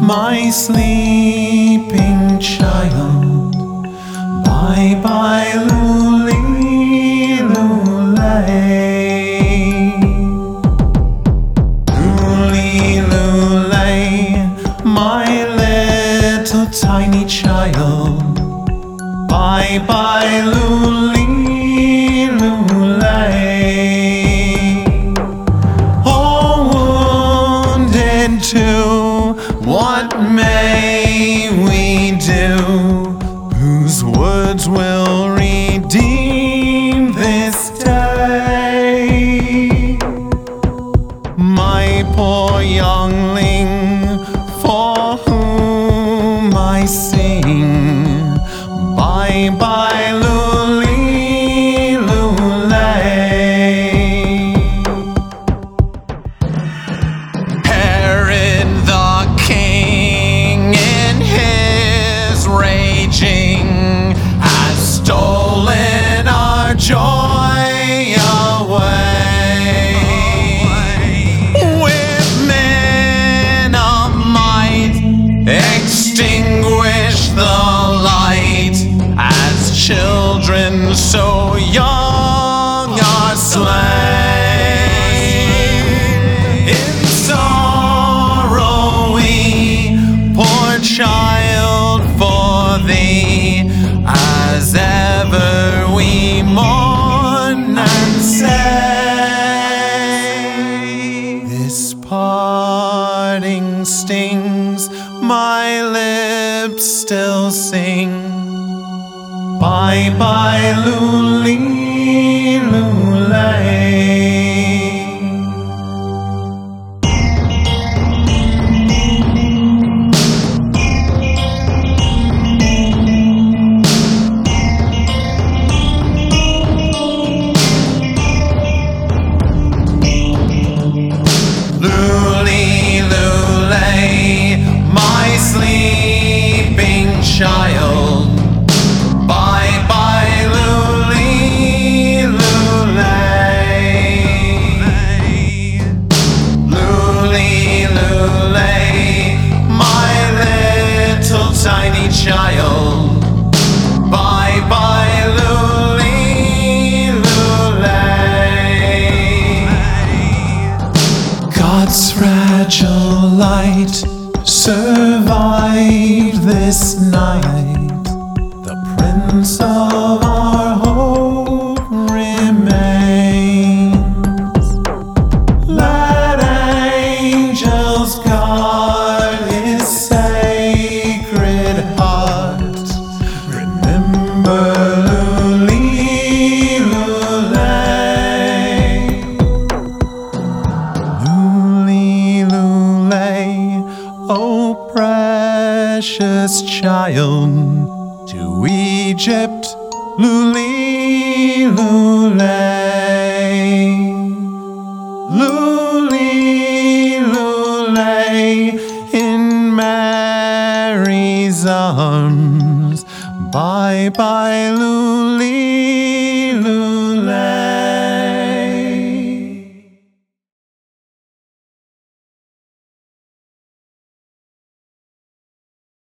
my sleeping child. Bye bye, Luli, Lulay. Luli, Lulay, my little tiny child. Bye bye, Luli, Lulay. Oh, wounded too, what may we do? Whose words will redeem this day? My poor youngling, for whom I sing. Bye bye, Luli, Lulay. Herod the king in his raging has stolen our joy away. With men of might extinguish the light, as children so young are slain. In sorrow we, poor child, for thee, as ever we mourn and say. This parting stings, my lips still sing. Bye bye, Luli, Lulay. Luli, Lulay, my sleeping child. Bye bye, Luli, Lulay. Luli, Lulay, my little tiny child. Bye bye, Luli, Lulay. God's fragile light survived this night. The Prince of our hope remains. Let angels guard his sacred heart. Remember Luli, Lulay. Luli, Lulay, oh precious child. To Egypt, Luli, Lulay. Luli, Lulay, in Mary's arms. Bye bye, Luli.